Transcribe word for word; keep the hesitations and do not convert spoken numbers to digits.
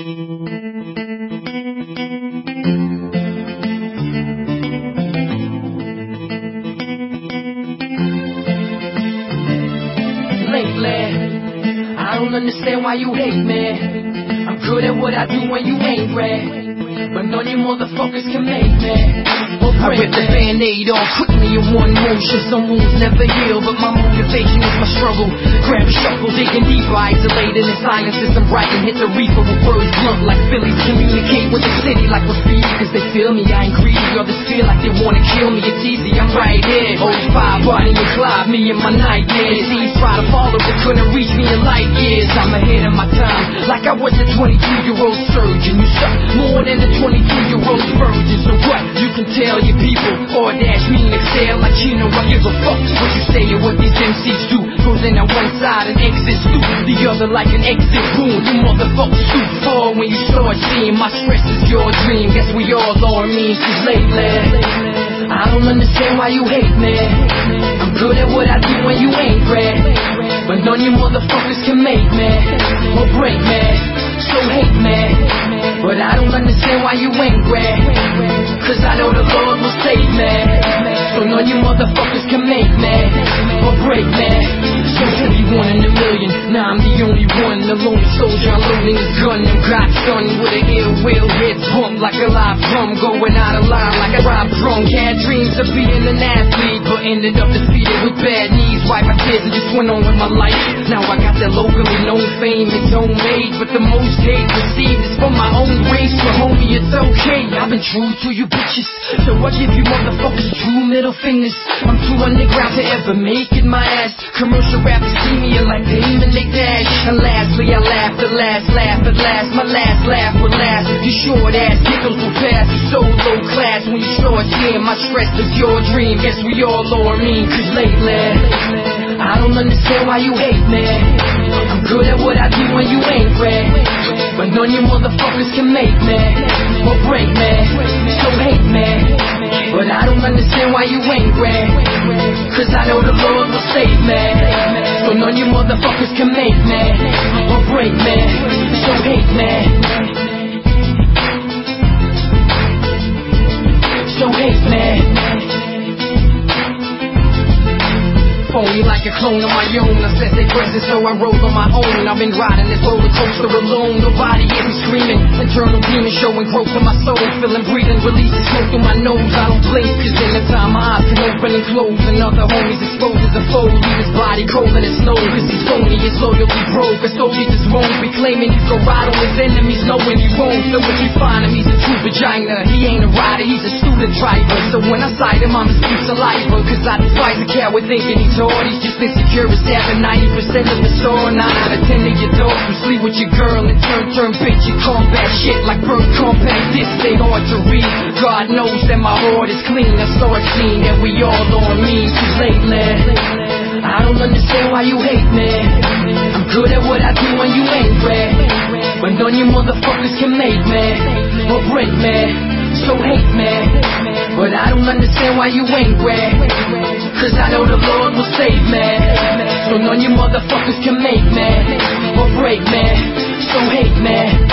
Lately, I don't understand why you hate me. I'm good at what I do when you ain't red, but none of you motherfuckers can make me. I rip the band-aid off quickly in one motion. Some wounds never heal, but my motivation is my struggle. Grab a shuffle, digging deeper, isolated in silence as I'm writing. Hit the reaper with words blunt like Phillies. Communicate with the city like graffiti, cause they feel me. I ain't greedy, others feel like they wanna kill me. It's easy, I'm right here. oh five, Bonnie and Clyde, me and my nightmares. These try to follow, but couldn't reach me in light years. I'm ahead of my time, like I was a twenty-two-year-old surgeon. You suck more than a twenty-two-year-old virgin. So what? You can tell your people, or dash me and excel like you know I give a fuck what you say or what these M Cs do. Goes in on one side and exits through the other like an exit wound. You motherfuckers too far when you start seeing my stress is your dream. Guess we all are mean, cause lately I don't understand why you hate me. I'm good at what I do when you ain't red, but none of you motherfuckers can make me or break me. So hate me, but I don't understand why you ain't red, cause I know the Lord will save me. So none of you motherfuckers can make me or break me. So every one in a million, now I'm the only one. The lonely soldier unloading his gun. I'm got son with an ill will, head pump like a live drum, going out of line like a rob drunk. Had dreams of being an athlete, but ended up defeated with bad knees. Wipe my tears and just went on with my life. Now I got that locally known fame, it's homemade, but the most hate received is from my own race. So homie, it's okay, I've been true to you bitches, so I give you motherfuckers two middle fingers. I'm too underground to ever make it my ass. Commercial rappers see me and like they even they dash. And lastly I laugh the last laugh at last. My last laugh will last. You short ass giggles will pass. You so low class when you start seeing my stress is your dream. Guess we all are mean, cause lately I don't understand why you hate me. I'm good at what I do when you ain't red, but none of you motherfuckers can make me or break me. So hate me, but I don't understand why you ain't red, cause I know the Lord will save me. So none of you motherfuckers can make me or break me. So hate me, so hate me. Phony like a clone of my own. I said they present, so I rode on my own. I've been riding this roller coaster alone. Nobody hear me screaming. Internal demons showing growth in my soul. Feeling, breathing, releasing smoke through my nose. I don't blink, cause in the time my eyes can open and close. And other homies exposed as a foe. Leave his body cold in the snow. Cause he's phony, his loyalty broke. A soldier just won't be claiming you go ride on his enemies, knowing he won't. So if you find him, he's a true vagina. He ain't a rider, he's a student driver. So when I sight him, I'm a speech saliva. Cause I despise a coward thinking he's he's just insecure as having ninety percent of the store. Nine out of ten of your dogs who sleep with your girl and turn, turn bitch. You combat shit like bird compact. This ain't hard to read. God knows that my heart is clean. I start seeing that we all on me. Cause lately I don't understand why you hate me. I'm good at what I do when you ain't red, but none of you motherfuckers can make me or break me. So hate me, but I don't understand why you ain't red, cause I know the Lord will save me. So none of you motherfuckers can make me or break me. So hate me.